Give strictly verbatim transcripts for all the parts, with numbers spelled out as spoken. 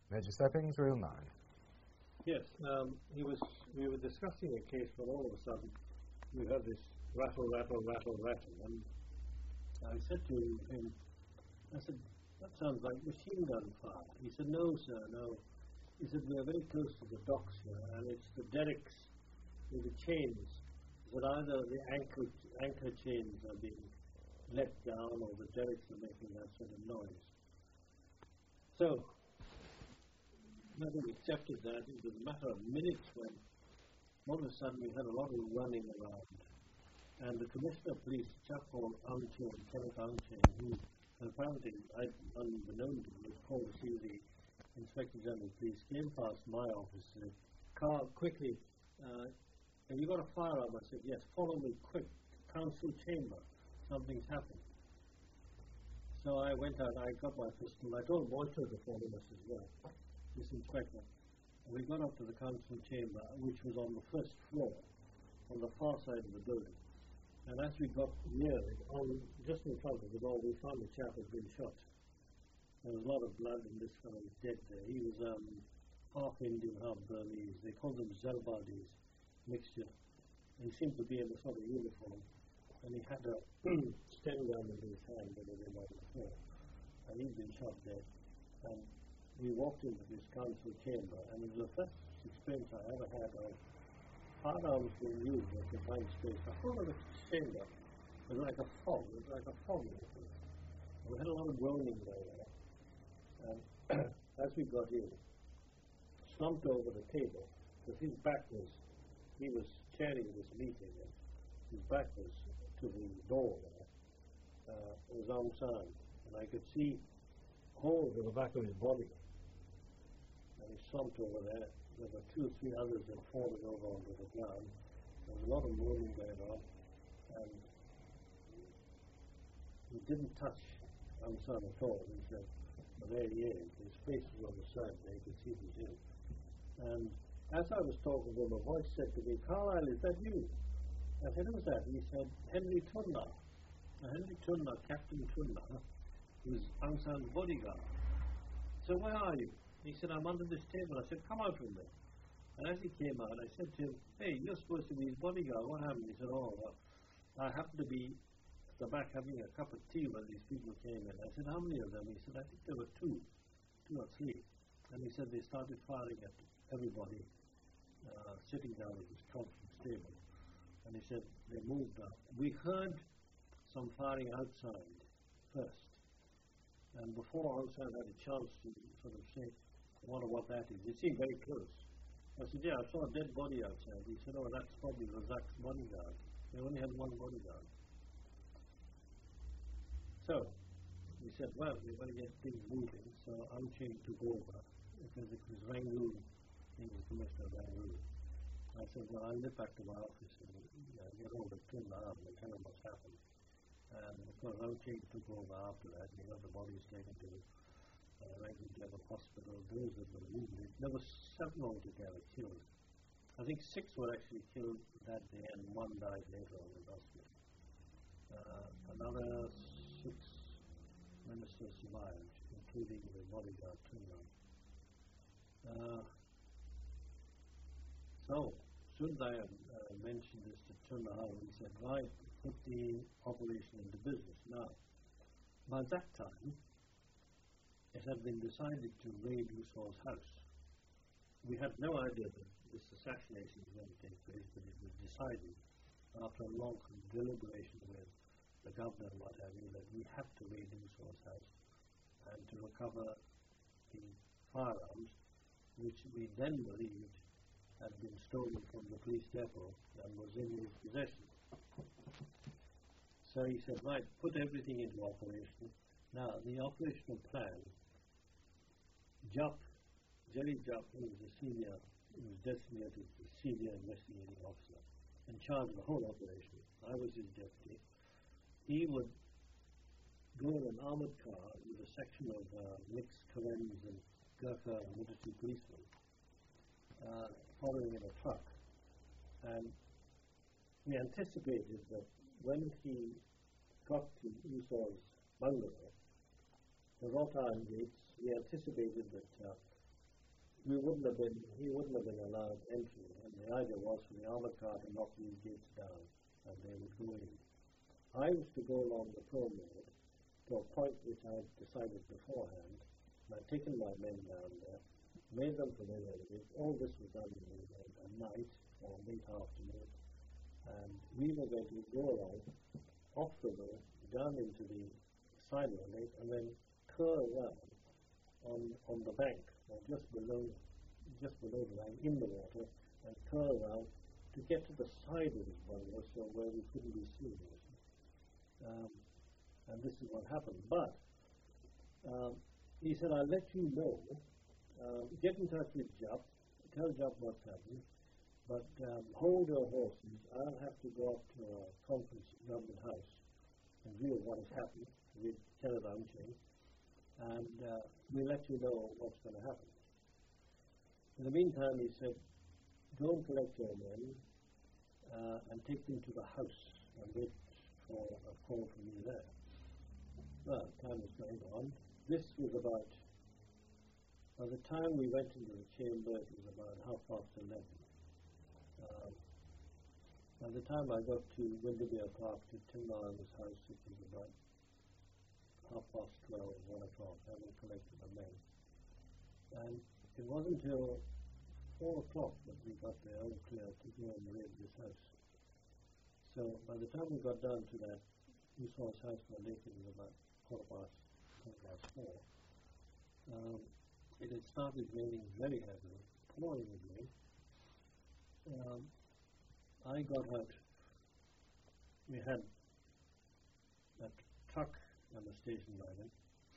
Major Steppings, Reel nine. Yes, um, he was. We were discussing a case when all of a sudden we heard this rattle, rattle, rattle, rattle, and I said to him, I said, that sounds like machine gun fire. He said, no, sir, no. He said, we are very close to the docks here, and it's the derricks with the chains. That either the anchor, anchor chains are being let down or the derricks are making that sort of noise. So, having accepted that, it was a matter of minutes when all of a sudden we had a lot of running around. And the Commissioner of Police, a chap called Angchen, Kenneth Angchen, who apparently, I, unbeknown to me, was called to see the Inspector General of Police, came past my office and said, Carl, quickly, uh, have you got a firearm? I said, yes, follow me quick, council chamber, something's happened. So I went out, I got my pistol, I told Walter to follow us as well, this inspector. And we got up to the council chamber, which was on the first floor, on the far side of the building. And as we got near it, on, just in front of the door, we found the chap had been shot. There was a lot of blood, and this fellow was dead there. He was um, half Indian, half Burmese. They called him Zelbadis mixture. He seemed to be in a sort of uniform, and he had a stem gun in his hand that was on the floor. And he'd been shot dead. And we walked into this council chamber, and it was the first experience I ever had of firearms being used in confined space. The whole of the chamber was like a fog. It was like a fog. And we had a lot of groaning going on. And as we got in, slumped over the table, because his back was, he was chairing this meeting, and his back was to the door there, uh, was Aung San. And I could see holes in the back of his body. And he slumped over there. There were two or three others that fallen over onto the ground. There was a lot of moaning going on, and he didn't touch Aung San at all. He said, well, there he is. His face was on the side there. You could see he was in. And as I was talking to him, a voice said to me, Carlyle, is that you? I said, who's that? He said, Henry Tunna. Now, Henry Tunna, Captain Tunna, was Aung San's bodyguard. So where are you? He said, I'm under this table. I said, come out from there. And as he came out, I said to him, hey, you're supposed to be his bodyguard. What happened? He said, oh, well, I happened to be at the back having a cup of tea when these people came in. I said, how many of them? He said, I think there were two, two or three. And he said they started firing at everybody uh, sitting down at this conference table. And he said they moved up. We heard some firing outside first. And before Aung San had a chance to sort of say, I wonder what that is. It seemed very close. I said, yeah, I saw a dead body outside. He said, oh, that's probably Razak's bodyguard. They only had one bodyguard. So, we said, well, we're going to get things moving. So Aung San took over, because it was Rangoon. He was Commissioner of Rangoon. I said, well, I'll nip back to my office and uh, get hold of Tunna and tell him what's happened. And of course, Aung San took over after that. We got the bodies taken to uh, Rangoon General Hospital. Those that were wounded. There were seven altogether killed. I think six were actually killed that day, and one died later on in hospital. Uh, another six ministers survived, including the bodyguard Tunna. Uh, so, soon as I uh, mentioned this to Tunna, he said, right, put the operation into business. Now, by that time, it had been decided to raid Rousseau's house. We had no idea that this assassination was going to take place, but it was decided after a long deliberation with the governor and what have you, that we had to raid Rousseau's house and to recover the firearms, which we then believed had been stolen from the police depot and was in his possession. So he said, right, put everything into operation. Now, the operational plan, Jupp, Jerry Jupp, who was the senior, who was designated the senior investigating officer in charge of the whole operation. I was his deputy. He would go in an armored car with a section of uh, mixed Karens and Gurkha military policemen, uh, following in a truck. And we anticipated that when he got to Rousseau's bungalow, the Rotan gates, we anticipated that uh, we wouldn't have been, he wouldn't have been allowed entry. And the idea was for the armored car to knock these gates down, and they would go in. I was to go along the promenade to a point which I had decided beforehand, and I'd taken my men down there, made them familiar with it. All this was done in the at night or late afternoon, and we were going to go along off the road, down into the side of the lake, and then curl around on on the bank, or just below, just below the line, in the water, and curl around to get to the side of his bungalow, so where we couldn't be seen. Um, and this is what happened. But um, he said, "I'll let you know. Uh, get in touch with Jupp. Tell Jupp what's happening. But um, hold your horses. I'll have to go up to a conference at Government House and view what has happened with Kenneth Unchain, and uh, we'll let you know what's going to happen." In the meantime, he said, "Go and collect your men uh, and take them to the house and wait for a call from me there." Well, time was going on. This was about, by the time we went into the chamber, it was about half past eleven. Um, by the time I got to Windermere Park, to Tim Lyons' house, it was about half past twelve, one o'clock, having collected the men. And it wasn't until four o'clock that we got there all clear to go and raid this house. So by the time we got down to that resource house for the lake, it was about quarter past, quarter past four. Um, it had started raining very heavily, pouring with rain. Um, I got out. We had a truck and a station wagon,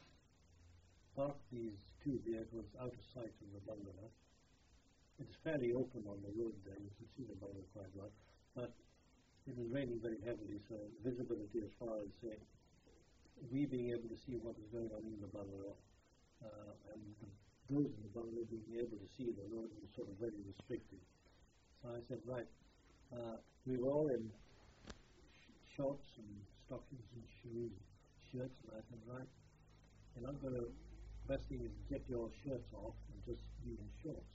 parked these two vehicles out of sight of the bungalow. It's fairly open on the road there, you can see the bungalow quite well, but it was raining very heavily, so visibility as far as uh, we being able to see what was going on in the bungalow, uh, and the, those in the bungalow being able to see the road was sort of very restricted. So I said, right, uh, we were all in sh- shorts and stockings and shoes, shirts, and I said, right, you're not going to, best thing is get your shirts off and just be in shorts.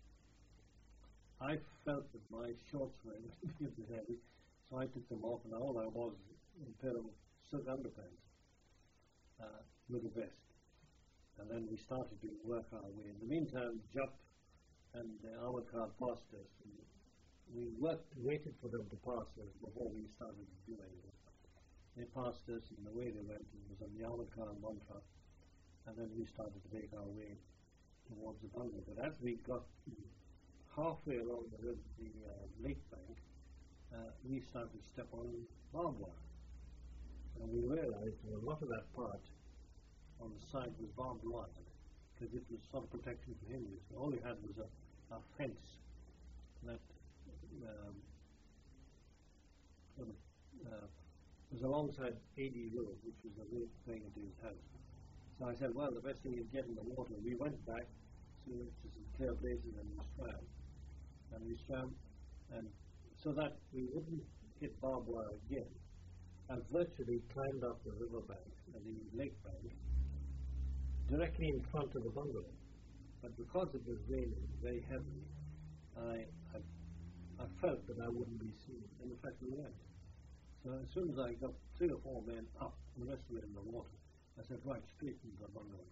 I felt that my shorts were a little bit heavy, so I took them off, and all I was in a pair of silk underpants uh, with a vest. And then we started to work our way. In the meantime, Jupp and the armored car passed us, and we worked, waited for them to pass us before we started to do anything. They passed us, and the way they went, it was on the armored car and one truck, and then we started to make our way towards the bungalow. But as we got halfway along the, river, the uh, lake bank, uh, we started to step on barbed wire. And we realized that a lot of that part on the side was barbed wire, because it was some protection for him. So all he had was a, a fence that um, sort of, uh, was alongside A D Road, which was the road going into his house. So I said, well, the best thing is get in the water. We went back to, to some clear places and we swam. And we swam, and so that we wouldn't hit barbed wire again, I virtually climbed up the riverbank and the lake bank directly in front of the bungalow. But because it was raining very heavily, I, I, I felt that I wouldn't be seen, and in fact we went. So as soon as I got three or four men up, the rest were in the water, I said, right, straight into the bungalow.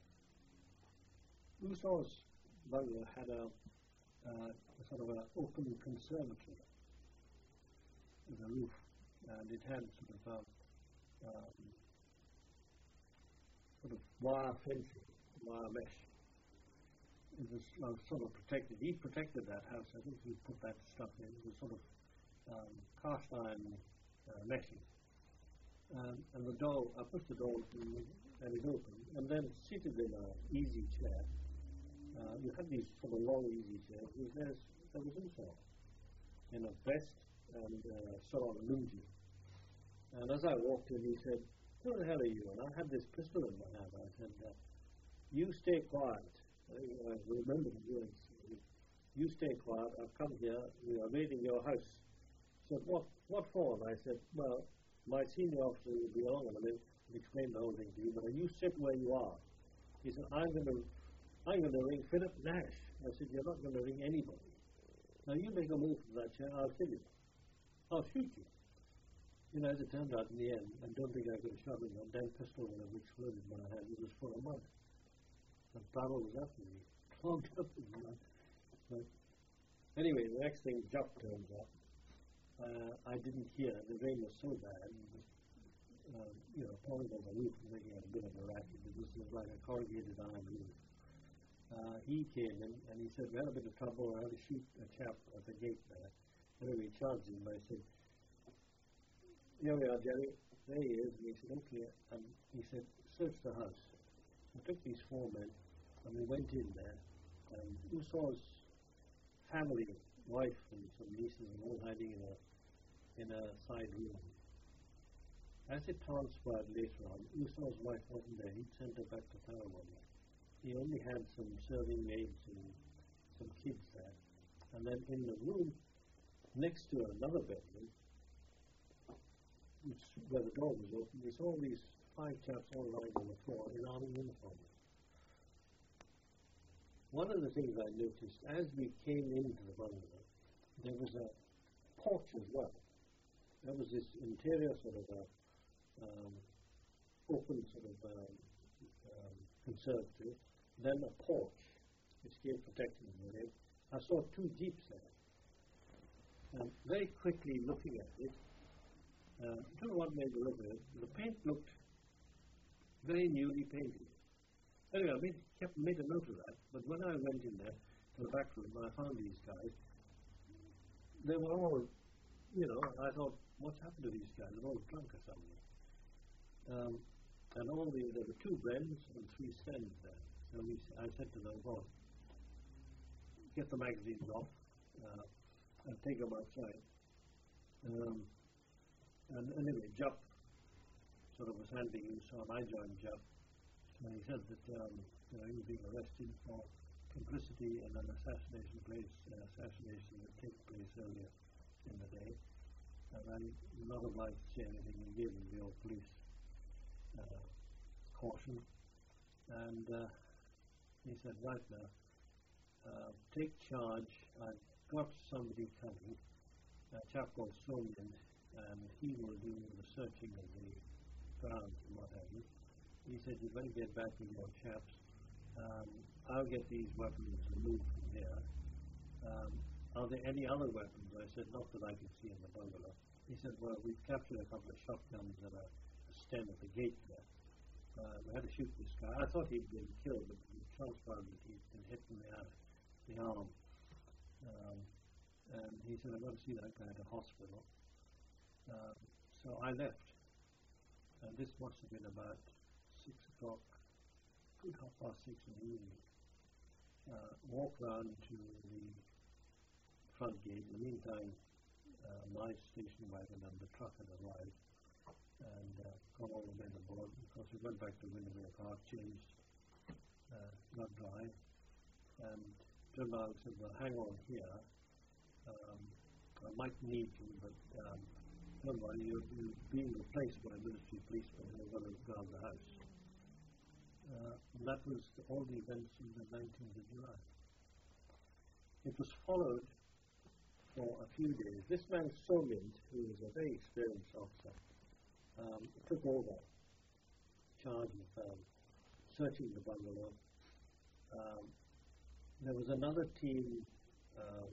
Usaw's bungalow had a Uh, a sort of an open conservatory with a roof, and it had sort of a um, sort of wire fencing, wire mesh. It was uh, sort of protected. He protected that house. I think he put that stuff in. It was sort of um, cast iron uh, meshing. Um, and the door, I pushed the door open, and it opened, and then seated in an easy chair. Uh, you had these sort of long, easy chairs. There's, there was also in a vest and uh, sort of a lungi. And as I walked in, he said, "Who the hell are you?" And I had this pistol in my hand. I said, uh, "You stay quiet." I, I remember the words. "You stay quiet. I've come here. We are raiding your house." He said, "What? What for?" And I said, "Well, my senior officer will be along in a minute and explain the whole thing to you. But you sit where you are." He said, "I'm going to." I'm going to ring Philip Nash. I said, you're not going to ring anybody. Now you make a move from that chair, I'll kill you. I'll shoot you. You know, as it turned out in the end, I don't think I could have shot him. That damn pistol would have exploded in my hand. It was full of mud. The barrel was after me, clogged up with mud. But anyway, the next thing, Jupp turns up. Uh, I didn't hear. The rain was so bad. It was, uh, you know, pouring on the roof and making a bit of a racket. It was like a corrugated iron roof. Uh, he came in and he said, we had a bit of trouble. I had to shoot a chap at the gate there. Anyway, he charged him. I said, here we are, Jerry. There he is. And he said, okay. And he said, search the house. I took these four men and we went in there. And Usaw's family, wife and some nieces were all hiding in a in a side room. As it transpired later on, Usaw's wife wasn't there. He'd sent her back to Tarawanda. He only had some serving maids and some kids there. And then in the room next to another bedroom, which, where the door was open, we saw these five chaps all lying on the floor in army uniforms. One of the things I noticed as we came into the bungalow, there was a porch as well. There was this interior sort of a um, open sort of um, um, conservatory, then a porch which gave protection in the way. I saw two jeeps there. And very quickly looking at it, uh, I don't know what made me look at it. The paint looked very newly painted. Anyway, I made, kept, made a note of that, but when I went in there to the back room, I found these guys. They were all, you know, I thought, what's happened to these guys? They're all drunk or something. Um, and all the, there were two Brens and three Stens there. So we, I said to them, well, get the magazines off uh, and take them outside. Um, and anyway, Jupp sort of was handing you, so I joined Jupp. And he said that um, you know, he was being arrested for complicity in an assassination place, uh, assassination that took place earlier in the day. And I'm not obliged to say anything. He gave him the old police uh, caution. And uh, he said, right now, uh, take charge. I've got somebody coming, a chap called Somian, and he will do the searching of the ground and what have you. He said, you better get back with your chaps. Um, I'll get these weapons removed from here. Um, are there any other weapons? I said, not that I can see in the bungalow. He said, well, we've captured a couple of shotguns and a, a stand at the gate there. Uh, we had to shoot this guy. I thought he'd been killed, but it transpired that he'd been hit in the, uh, the arm. Um, and he said, I've got to see that guy at a hospital. Um, so I left. And this must have been about six o'clock, good half past six in the evening. Uh, walked round to the front gate. In the meantime, uh, my station wagon and the truck had arrived. And uh, got all the men aboard. Of course, we went back to Windermere Park, changed, uh, got dry, and turned out and said, well, hang on here. Um, I might need you, but um, don't worry, you're, you're being replaced by a military policeman who are going to guard the house. Uh, and that was the, all the events on the nineteenth of July. It was followed for a few days. This man, Somian, who was a very experienced officer, um, took over charge of um, searching the bungalow. Um, there was another team um,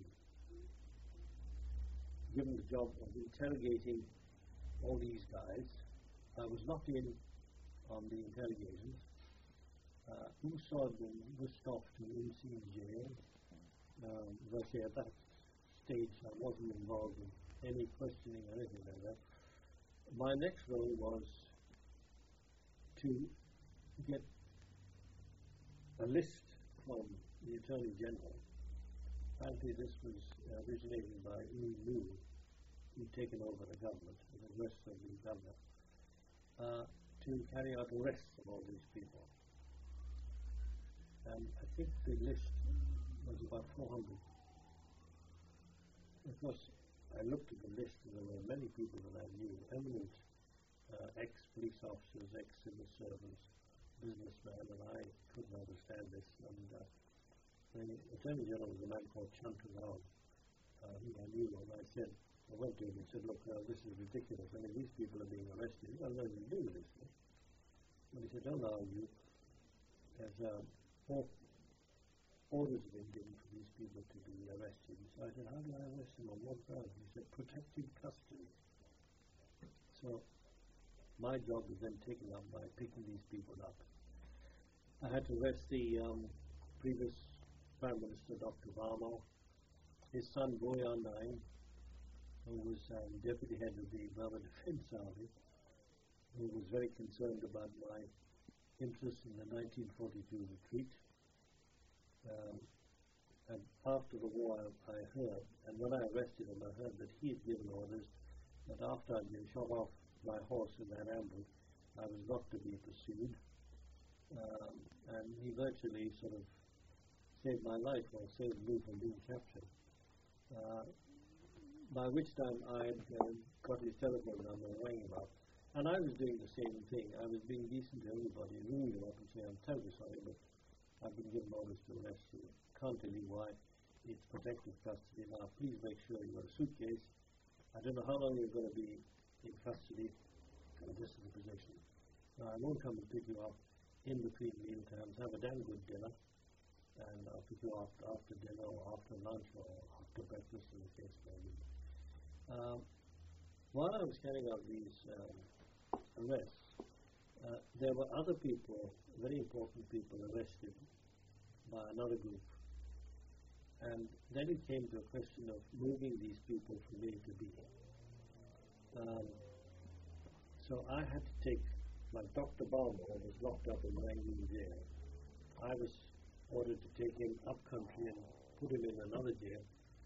given the job of interrogating all these guys. I was not in on the interrogations. Uh, who saw them whisked off to Insead jail. Um, as I say, at that stage I wasn't involved in any questioning or anything like that. My next role was to get a list from the Attorney General. Apparently this was originated by U Lu, who'd taken over the government, the rest of the government, uh, to carry out arrests of all these people. And I think the list was about four hundred. Of course, I looked at the list and there were many people that I knew, eminent uh, ex-police officers, ex-civil servants, businessman, and I couldn't understand this. And uh, the Attorney General was a man called Chantu Rao, uh, who I knew, and I said, I went to him and said, look, uh, this is ridiculous. I mean, these people are being arrested. You've got nothing to do with this thing. And he said, don't argue. There's uh, four orders have been given for these people to be arrested. So I said, how do I arrest them on what ground? He said, protective custody. So my job was then taken up by picking these people up. I had to arrest the um, previous Prime Minister, Doctor Varma, his son, Boyan Naim, who was um, deputy head of the Burma Defence Army, who was very concerned about my interest in the nineteen forty-two retreat. Um, and after the war, I, I heard, and when I arrested him, I heard that he had given orders that after I'd been shot off my horse in that ambush, I was not to be pursued. Um, and he virtually sort of saved my life, or saved me from being captured. Uh, by which time I had uh, got his telephone number and rang him up. And I was doing the same thing. I was being decent to everybody, ringing him up and saying, I'm terribly sorry, but I've been given orders to arrest you. Can't tell you why. It's protective custody. Now, please make sure you've got a suitcase. I don't know how long you're going to be in custody. This is the position. Now, I won't come and pick you up in between meal times. Have a damn good dinner. And I'll pick you up after dinner or after lunch or after breakfast in the case may be. Um, while I was carrying out these um, arrests, uh, there were other people, very important people, arrested by another group. And then it came to a question of moving these people from A to B. Um, so I had to take, like Doctor Balmer was locked up in Rangoon jail. I was ordered to take him up country and put him in another jail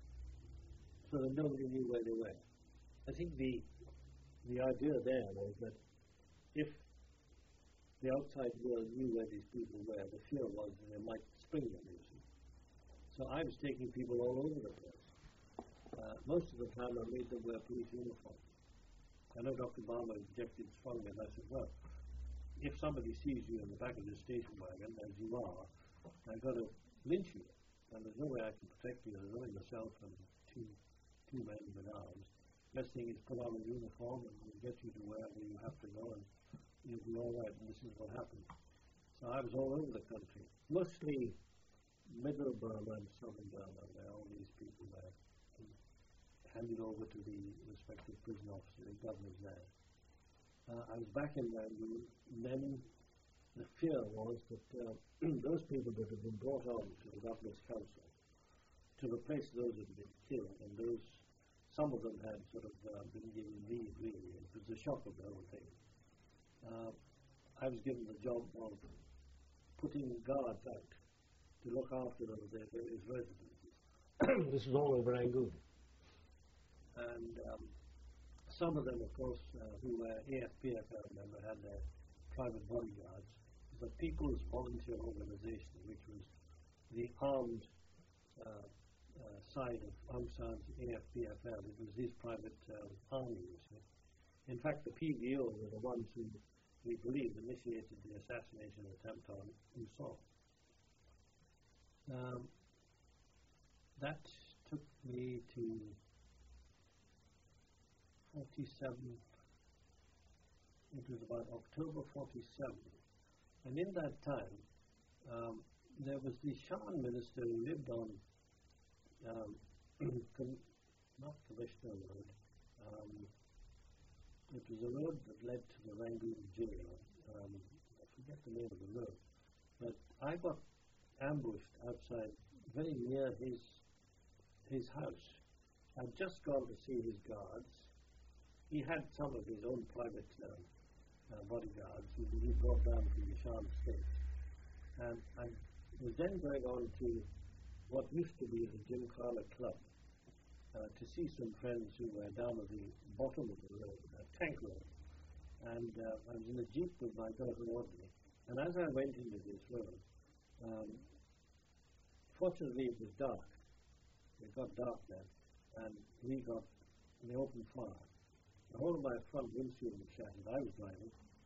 so that nobody knew where they went. I think the the idea there was that if the outside world knew where these people were, the fear was that they might spring them, you see. So I was taking people all over the place. Uh, most of the time I made them wear police uniforms. I know Doctor Balmer objected strongly, and I said, well, if somebody sees you in the back of the station wagon, as you are, I've got to lynch you. And there's no way I can protect you. There's only myself and two two men with arms. Best thing is put on a uniform and we'll get you to wherever you have to go, and you'll be all right. And this is what happened. So I was all over the country, mostly middle Burma and southern Burma. There are all these people there, handed over to the respective prison officers and governors there. Uh, I was back in Rangoon, and then the fear was that uh, those people that had been brought on to the governor's council to replace those that had been killed, and those, some of them had sort of uh, been given leave, really. It was the shock of the whole thing. Uh, I was given the job of putting guards out to look after them at their various residences. This is all over Rangoon. And um, some of them, of course, uh, who were A F P F L members, had their private bodyguards. The People's Volunteer Organization, which was the armed uh, uh, side of Aung San's A F P F L. It was his private um, army, you see. In fact, the P V O were the ones who, we believe, initiated the assassination attempt on U S O. Um, that took me to forty-seven, it was about October forty-seven. And in that time, um, there was the Shan minister who lived on, um, not Commissioner Road, um, it was a road that led to the Rangoon jail. Um, I forget the name of the road. But I got ambushed outside, very near his his house. I'd just gone to see his guards. He had some of his own private uh, uh, bodyguards who he brought down from the Shan state. And I was then going on to what used to be the Gymkhana Club uh, to see some friends who were down at the bottom of the road, a tank road. And uh, I was in a jeep with my daughter Audrey. And as I went into this road, um, fortunately it was dark. It got dark then, and we got an open fire. The whole of my front windshield was shattered. I was driving,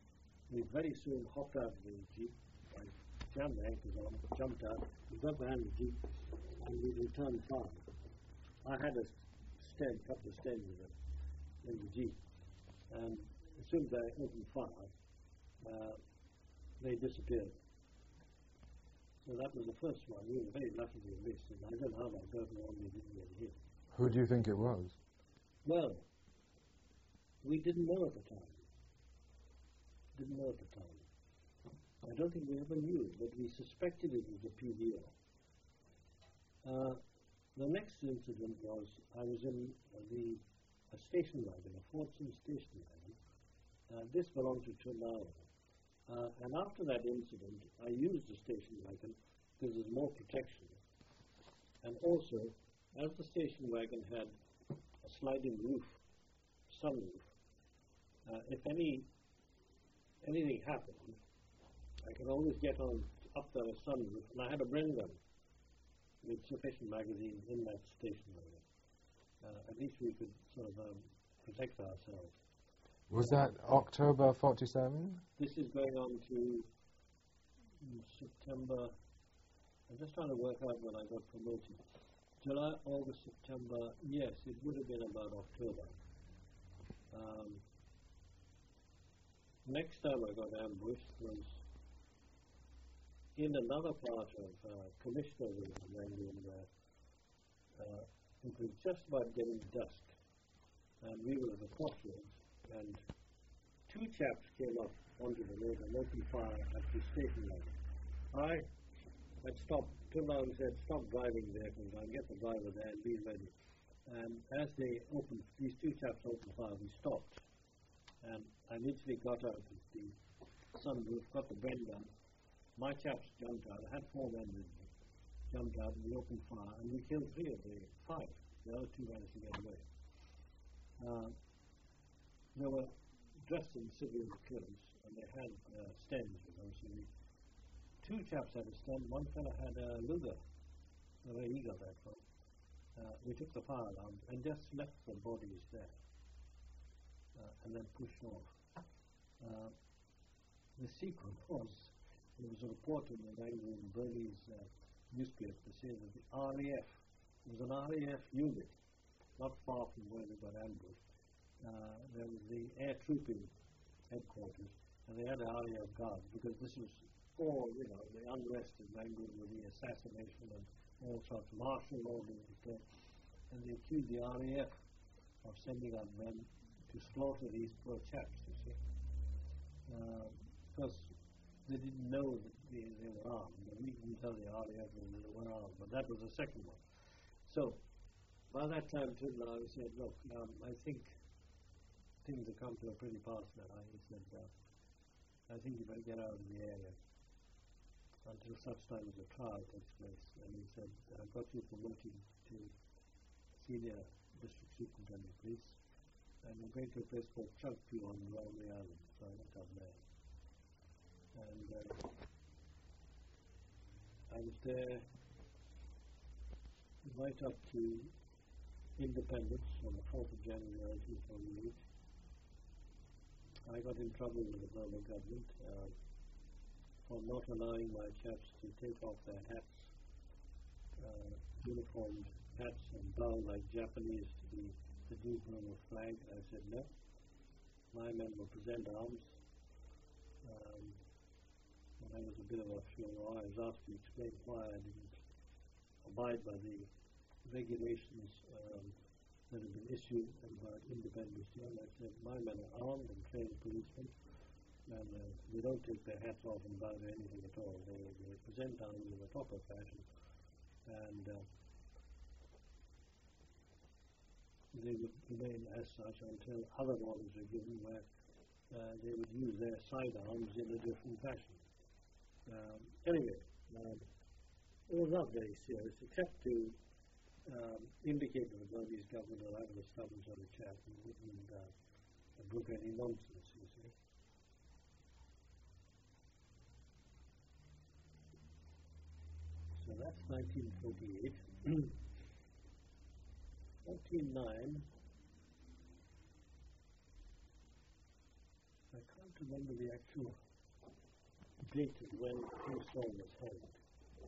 we very soon hopped out of the jeep. I jammed the anchors on, jumped out, we got behind the jeep, and we returned fire. I had a stand, couple of stands in, it, in the jeep, and as soon as I opened fire, uh, they disappeared. So that was the first one. We were very lucky to miss, and I don't know how that person only didn't get hit. Who do you think it was? Well, we didn't know at the time. Didn't know at the time. I don't think we ever knew, but we suspected it was a P D O. Uh, the next incident was I was in uh, the a station wagon, a Fordson station wagon. Uh, this belonged to Turnauer. Uh, and after that incident, I used the station wagon because there's more protection. And also, as the station wagon had a sliding roof, sunroof, uh, if any anything happened, I could always get on up the sunroof, and I had a Bren gun with sufficient magazine in that station wagon. Uh, at least we could sort of um, protect ourselves. Was that October forty-seven? This is going on to September. I'm just trying to work out when I got promoted. July, August, September. Yes, it would have been about October. Um, next time I got ambushed was in another part of uh, Commissioner Rangoon, where uh, it was just about getting dusk, and we were at the crossroads. And two chaps came up onto the road and opened fire at the station wagon. I had stopped, turned around and said, stop driving vehicles, I'll get the driver there and be ready. And as they opened, these two chaps opened fire, we stopped. And I literally got out of the sunroof, got the Bren gun. My chaps jumped out, I had four men with me, jumped out and we opened fire, and we killed three of the five. The other two managed to get away. Uh, They were dressed in civilian clothes, and they had uh, stems, you know, so we, two chaps had a stem, one fellow had a Luger, where he got that from. Uh, we took the fire alarm and just left the bodies there, uh, and then pushed off. Uh, the sequel was, there was a report in the Rangoon Burmese uh, newspaper to say that the R A F, there was an R A F unit, not far from where they got ambushed. Uh, there was the air trooping headquarters, and they had an R A F guard, because this was all, you know, the unrest in Rangoon with the assassination and all sorts of martial law being declared, and they accused the R A F of sending out men to slaughter these poor chaps, you see, uh, because they didn't know that they, they were armed. We didn't tell the R A F that they were armed, but that was the second one. So, by that time, Tundra said, look, um, I think things have come to a pretty pass now. He said, uh, I think you better get out of the area until such time as the trial takes place. And he said, I've got you promoted to senior district superintendent, please. And we're going to a place called Chukpi on Railway Island. So I went up there. And uh, I was there right up to independence on the fourth of January nineteen forty-eight. I got in trouble with the Burma government uh, for not allowing my chaps to take off their hats, uh, uniformed hats, and bow like Japanese to the, the New Burma flag. I said, no, my men will present arms. Um, and that was a bit of a furore. I was asked to explain why I didn't abide by the regulations um, that have been issued about independence. And I said, my men are armed and trained policemen, and uh, they don't take their hats off and bow to anything at all. They, they present arms in a proper fashion, and uh, they would remain as such until other orders are given where uh, they would use their sidearms in a different fashion. Um, anyway, um, it was not very serious, except to um, indicate to the Burmese government that I was a stubborn sort of chap and wouldn't uh, brook any nonsense, you see. So that's nineteen forty-eight. forty-nine, I can't remember the actual date of when Ushaw was hanged.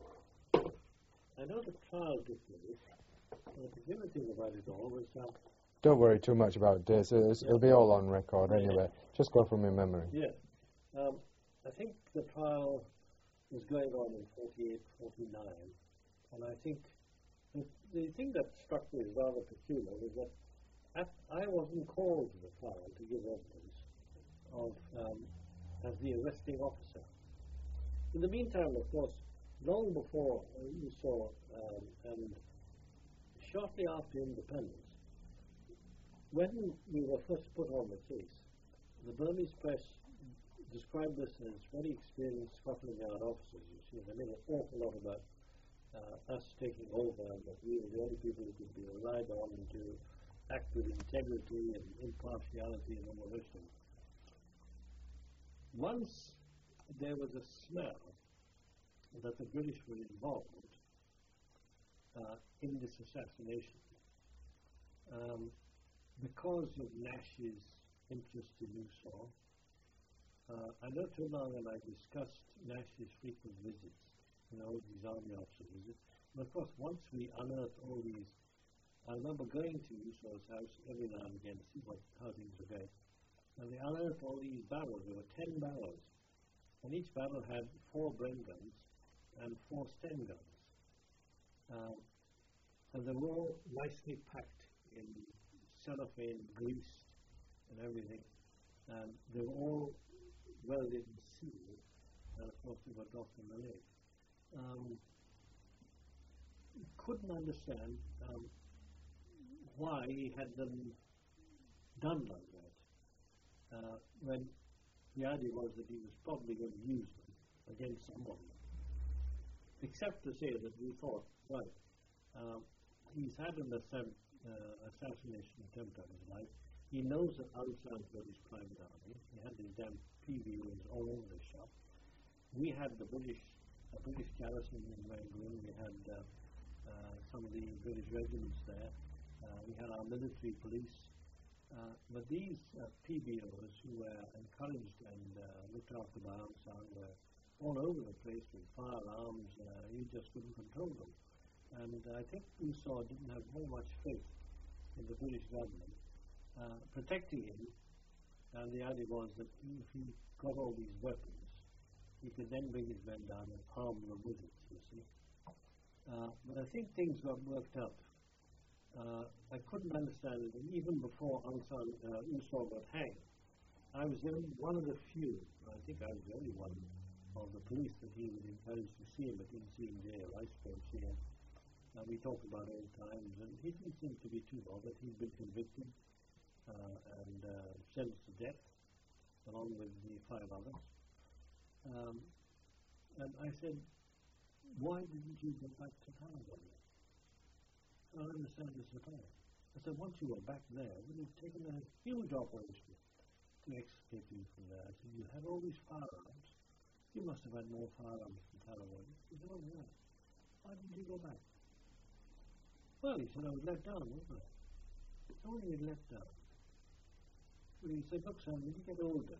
I know the trial took place. The particular thing about it all was that. Don't worry too much about this. It's, Yeah. It'll be all on record Yeah. anyway. Just go from your memory. Yeah. Um, I think the trial was going on in forty-eight, forty-nine, and I think the, the thing that struck me as rather peculiar was that at, I wasn't called to the trial to give evidence of um, as the arresting officer. In the meantime, of course, long before uh, you saw um, and shortly after independence, when we were first put on the case, the Burmese press described us as very experienced Scotland Yard officers. You see, they made an awful lot about uh, us taking over, and that we were the only people who could be relied on to act with integrity and impartiality and all the rest of it. Once there was a smell that the British were involved uh, in this assassination, um, because of Nash's interest in Ushaw, uh, I know Tunang and I discussed Nash's frequent visits, you know, these army officer visits. And of course, once we unearthed all these, I remember going to Ushaw's house every now and again to see what, how things were going. And they unearthed all these barrels. There were ten barrels. And each barrel had four Bren guns and four Sten guns. Um, and they were all nicely packed in cellophane, greased, and everything. And they were all welded and sealed. And of course, they were dropped in the lake. Um, couldn't understand um, why he had them done like that. Uh, when the idea was that he was probably going to use them against someone. Except to say that we thought, right, um, he's had an assault, uh, assassination attempt on his life. He knows that Aung San's got his private army. He had these damn P V Os all over the shop. We had the British, a British garrison in Rangoon. We had uh, uh, some of the British regiments there. Uh, we had our military police. Uh, but these uh, P B Os who were encouraged and uh, looked after by Aung San were all over the place with firearms. Uh, you just couldn't control them. And I think Ushaw didn't have very much faith in the British government uh, protecting him. And the idea was that if he got all these weapons, he could then bring his men down and arm them with it, you see. Uh, but I think things got worked out. Uh, I couldn't understand it, and even before Aung San uh, Ushaw got hanged, I was the only, one of the few, I think I was the only one of the police that he was encouraged to see him, but didn't see him there. I spoke to him. Uh, we talked about old times, and he didn't seem to be too bothered. He'd been convicted uh, and uh, sentenced to death, along with the five others. Um, and I said, why didn't you go back to Taliban? I don't understand this at all. I said, once you were back there, we would have taken a huge operation to extricate you from there. I said, you had all these firearms. You must have had more firearms than Taliban. He said, oh, yeah. Why didn't you go back? Well, he said, I was let down, wasn't I? It's only been let down. But he said, look, son, when you get older,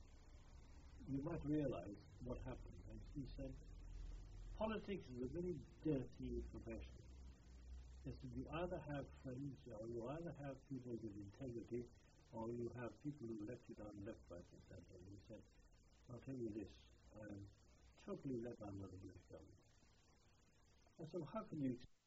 you might realize what happened. And he said, politics is a very dirty profession. Is that you either have friends, or you either have people with integrity, or you have people who let you down left, right, and center. And he said, I'll tell you this, I'm totally let down by the British government. I said, well, how can you